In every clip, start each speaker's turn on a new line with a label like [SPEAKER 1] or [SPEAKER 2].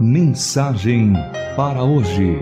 [SPEAKER 1] Mensagem para hoje.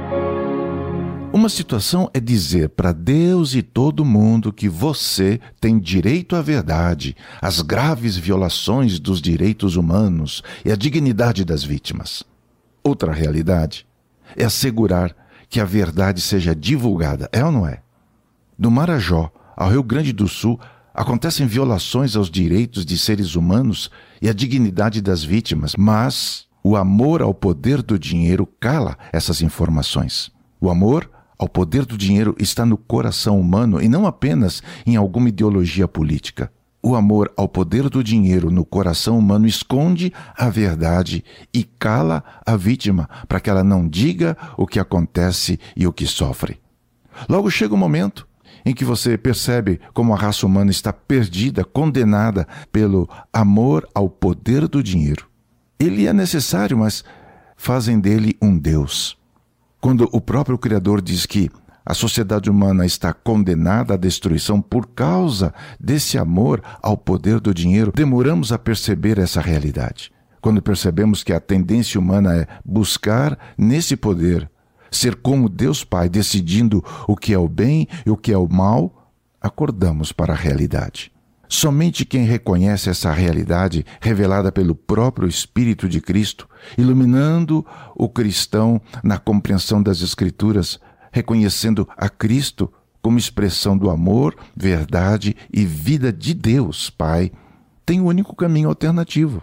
[SPEAKER 2] Uma situação é dizer para Deus e todo mundo que você tem direito à verdade, às graves violações dos direitos humanos e à dignidade das vítimas. Outra realidade é assegurar que a verdade seja divulgada, é ou não é? Do Marajó ao Rio Grande do Sul, acontecem violações aos direitos de seres humanos e à dignidade das vítimas, mas o amor ao poder do dinheiro cala essas informações. O amor ao poder do dinheiro está no coração humano e não apenas em alguma ideologia política. O amor ao poder do dinheiro no coração humano esconde a verdade e cala a vítima para que ela não diga o que acontece e o que sofre. Logo chega o momento em que você percebe como a raça humana está perdida, condenada pelo amor ao poder do dinheiro. Ele é necessário, mas fazem dele um Deus. Quando o próprio Criador diz que a sociedade humana está condenada à destruição por causa desse amor ao poder do dinheiro, demoramos a perceber essa realidade. Quando percebemos que a tendência humana é buscar nesse poder ser como Deus Pai, decidindo o que é o bem e o que é o mal, acordamos para a realidade. Somente quem reconhece essa realidade revelada pelo próprio Espírito de Cristo, iluminando o cristão na compreensão das Escrituras, reconhecendo a Cristo como expressão do amor, verdade e vida de Deus Pai, tem o único caminho alternativo: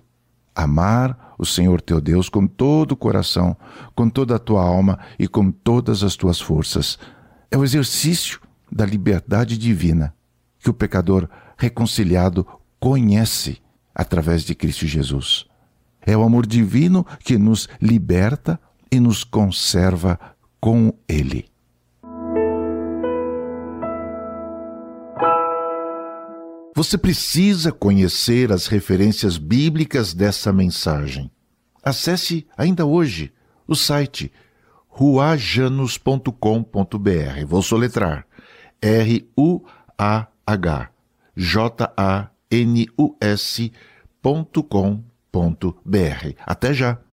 [SPEAKER 2] amar o Senhor teu Deus com todo o coração, com toda a tua alma e com todas as tuas forças. É o exercício da liberdade divina que o pecador reconciliado conhece através de Cristo Jesus. É o amor divino que nos liberta e nos conserva com Ele. Você precisa conhecer as referências bíblicas dessa mensagem. Acesse ainda hoje o site ruajanus.com.br. Vou soletrar: ruajanus.com.br. Até já!